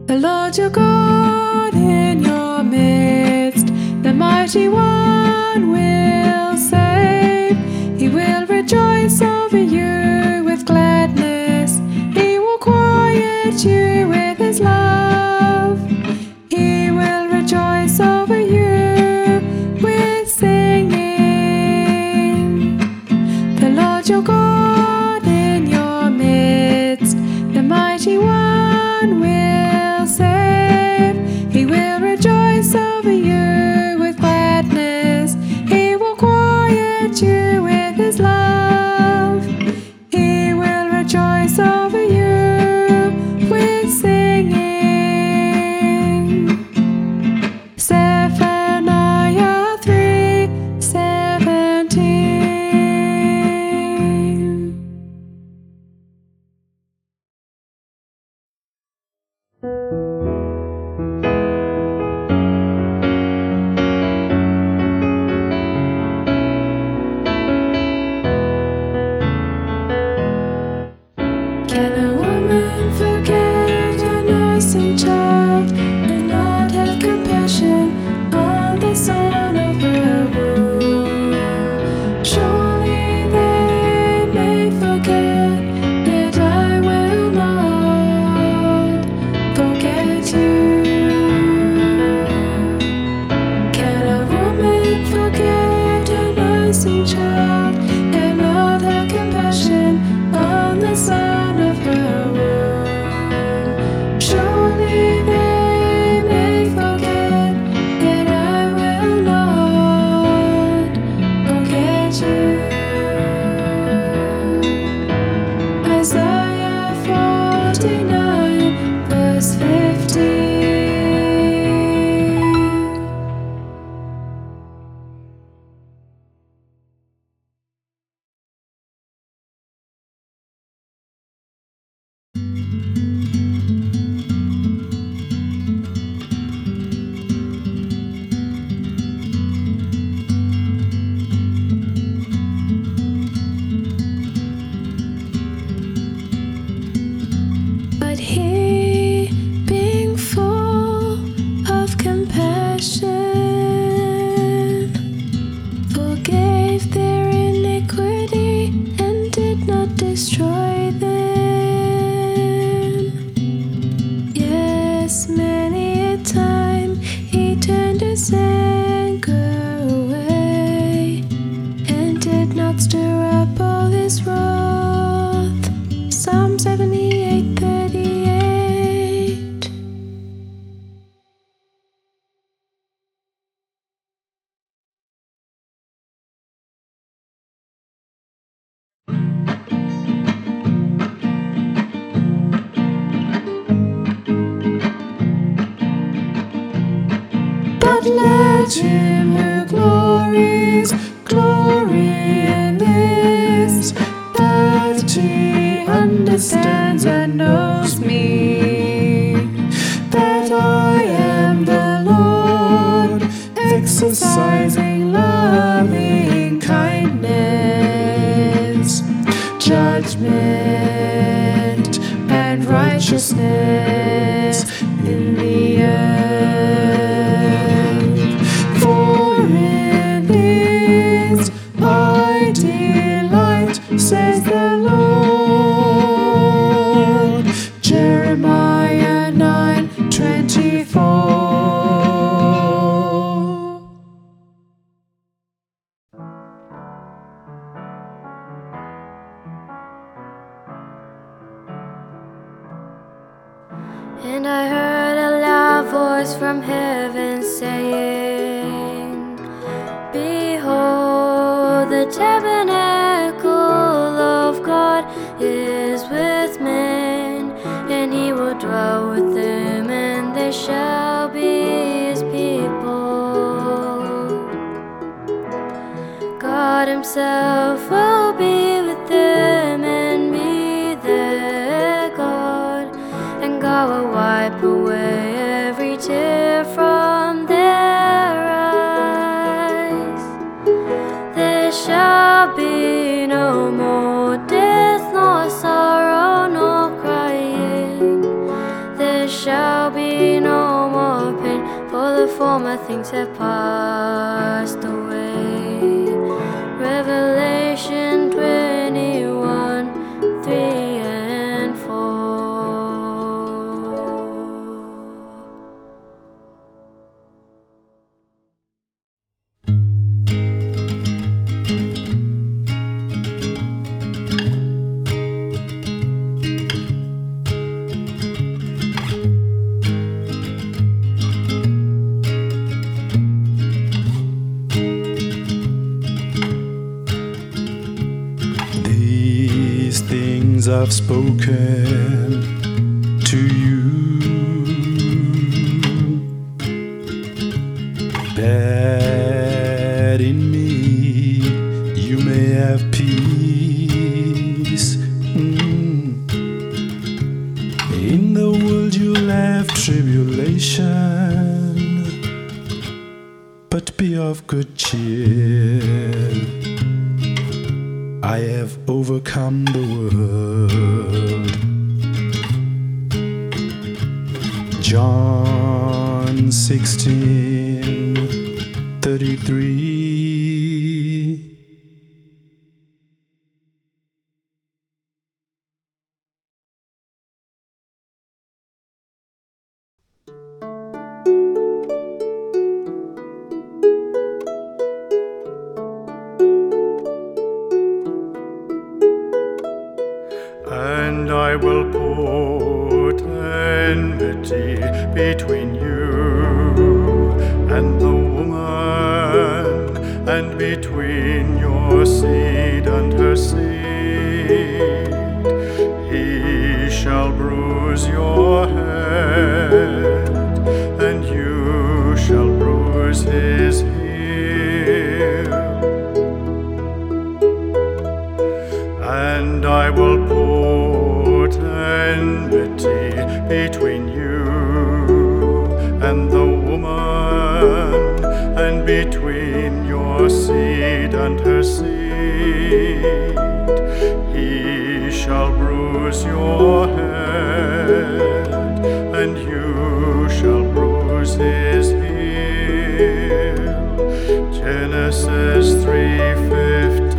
The Lord your God in your midst, the mighty one will save. He will rejoice over you with gladness. He will quiet you with his love. He will rejoice over you with singing. The Lord your God in your midst, the mighty one will save. He will rejoice over you with gladness. He will quiet you with his love. He will rejoice over you with singing. Zephaniah 3:17. Can a woman forget her nursing child and not have compassion on the son of her womb? Surely they may forget, yet I will not forget you. Can a woman forget her nursing child and not have compassion on the son of her womb? Surely they may forget, yet I will not forget you. Isaiah 49:15. But he, being full of compassion, forgave their iniquity and did not destroy them. Yes, many a time he turned his anger away and did not stir up all his wrath. Psalm 78:38. But let him who glories glory in this, that he understands and knows me, that I am the Lord, exercising loving kindness, judgment, and righteousness in the earth. For in this I delight, says the Lord. Jeremiah 9:24. And I heard a loud voice from heaven saying, Behold, the tabernacle of God is with men, and he will dwell with them, and they shall be his people. God himself will be with them and be their God, and God will wipe away every tear from their eyes. There shall be no more death, nor sorrow, nor crying. There shall be the former things have passed away. Revelation 21, 3 and 4. These things I've spoken to you, that in me you may have peace. In the world you'll have tribulation, but be of good cheer. I have overcome the world. John 16:33. And I will put enmity between you and the woman, and between your seed and her seed. He shall bruise your head, and you shall bruise his heel. And I will put enmity between you and the woman, and between your seed and her seed. He shall bruise your head, and you shall bruise his heel. Genesis 3:15.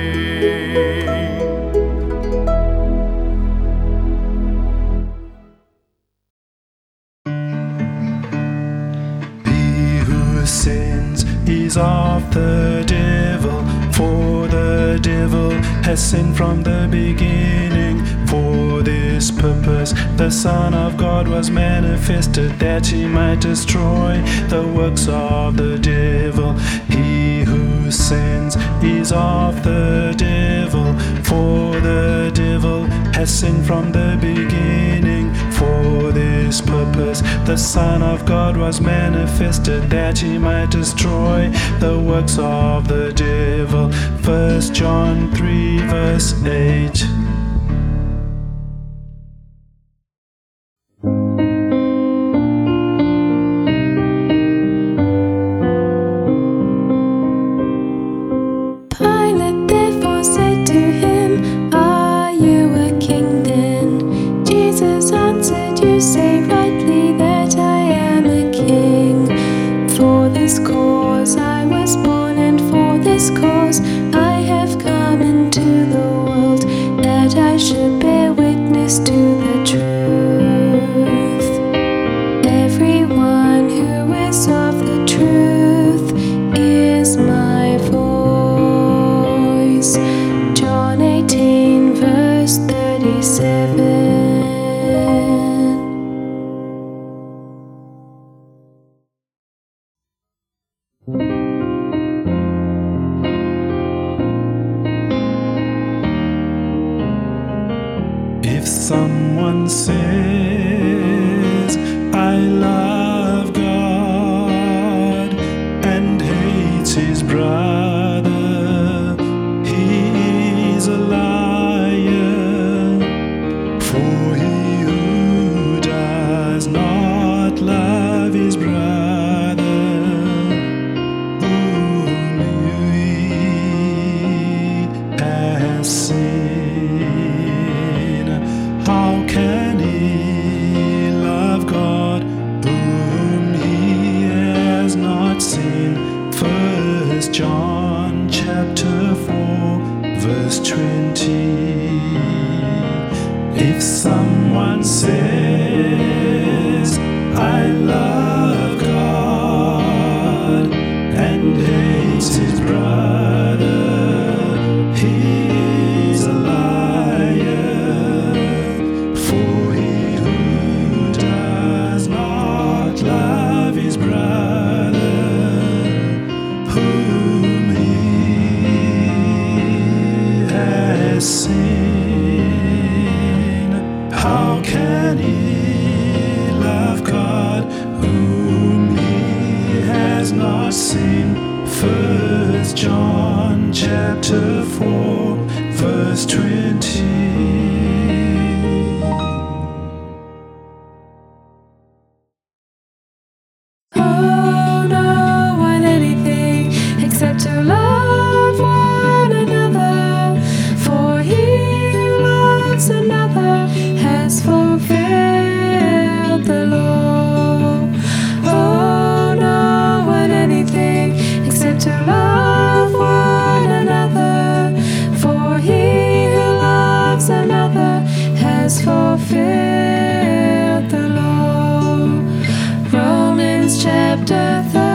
Sins is of the devil, for the devil has sinned from the beginning. For this purpose the Son of God was manifested, that he might destroy the works of the devil. He who sins is of the devil, for the devil has sinned from the beginning. For this purpose the Son of God was manifested, that he might destroy the works of the devil. 1 John 3:8. Pilate therefore said to him, "Are you a king then?" Jesus answered, "You say rightly that I am a king. For this cause I was born, and for this cause I have come into the world, that I should bear witness to the truth. Everyone who is of the truth is my voice." John 18 verse 37. If someone says, "I love God," and hates his brother, he is a liar. For he who does not love his brother, whom he has seen, how can he sing 1 John chapter 4, verse 20. Oh, no one anything except to love one another, for he who loves another has fulfilled the law. Oh, no one anything except to love one another, for he who loves another has fulfilled the law. Romans chapter 3.